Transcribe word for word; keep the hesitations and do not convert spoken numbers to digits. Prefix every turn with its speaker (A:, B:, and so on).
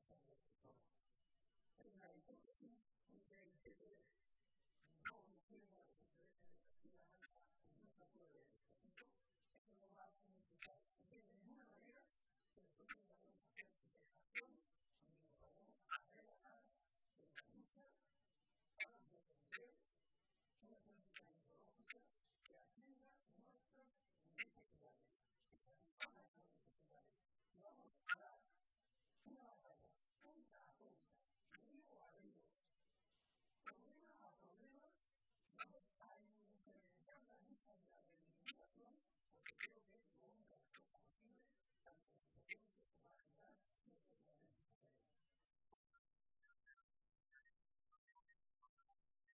A: son los que son. Entonces, entonces, no me quiero saber la esperanza en un poco de este punto, esto no va a significar de ninguna manera que nosotros vamos a hacer fijación ni nos vamos a relajar en la lucha para defender una política ideológica que atienda nuestras necesidades, que satisfaga nuestras necesidades. Y vamos a dar una batalla punta a punta, río a río, problema a problema, hay tanta lucha de la